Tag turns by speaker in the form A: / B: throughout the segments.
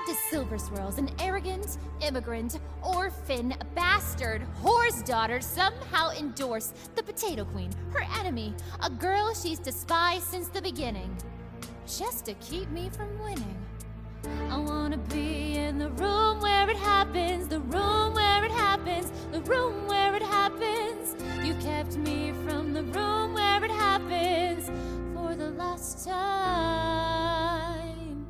A: Does Silver Swirls, an arrogant, immigrant, orphan, bastard, whore's daughter, somehow endorse the Potato Queen, her enemy, a girl she's despised since the beginning, just to keep me from winning? I wanna be in the room where it happens, the room where it happens, the room where it happens. You kept me from the room where it happens for the last time.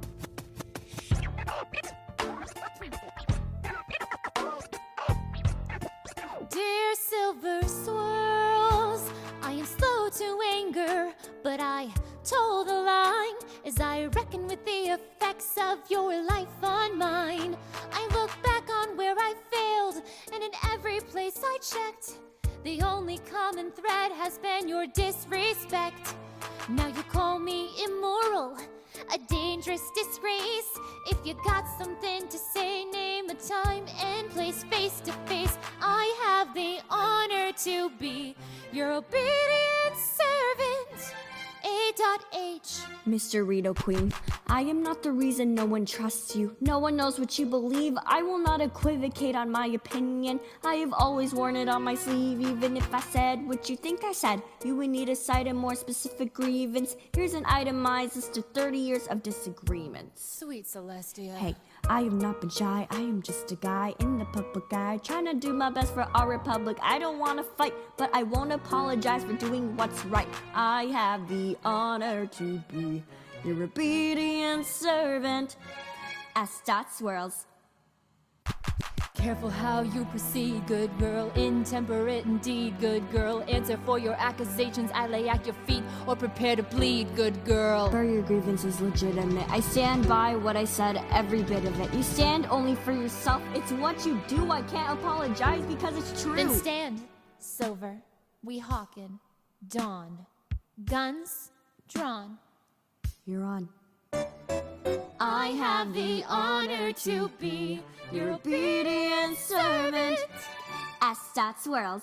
A: Dear Silver Swirls, I am slow to anger, but I told the line as I reckon with the effects of your life on mine. I look back on where I failed, and in every place I checked, the only common thread has been your disrespect. Now you call me immoral, a dangerous disgrace. If you got something to say, name a time and place, face to face. I have the honor to be your obedient servant. A.H.
B: Mr. Rito Queen, I am not the reason no one trusts you. No one knows what you believe. I will not equivocate on my opinion. I have always worn it on my sleeve. Even if I said what you think I said, you would need to cite a more specific grievance. Here's an itemized list of 30 years of disagreements.
A: Sweet Celestia.
B: Hey, I have not been shy. I am just a guy in the public eye, trying to do my best for our republic. I don't want to fight, but I won't apologize for doing what's right. I have the honor to be your obedient servant. S. Swirls.
A: Careful how you proceed, good girl. Intemperate indeed, good girl. Answer for your accusations I lay at your feet, or prepare to bleed, good girl.
B: For your grievance is legitimate. I stand by what I said, every bit of it. You stand only for yourself. It's what you do. I can't apologize because it's true.
A: Then stand, Silver. We hawkin'. Dawn. Guns drawn.
B: You're on.
A: I have the honor to be
B: your obedient servant. S. Swirls.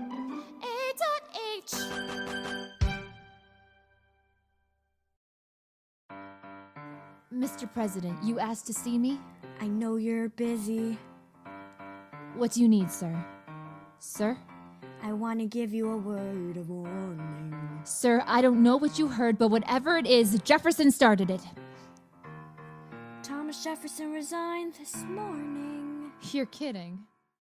A: A.H. Mr. President, you asked to see me?
B: I know you're busy.
A: What do you need, sir? Sir?
B: I want to give you a word of warning.
A: Sir, I don't know what you heard, but whatever it is, Jefferson started it.
B: Thomas Jefferson resigned this morning.
A: You're kidding.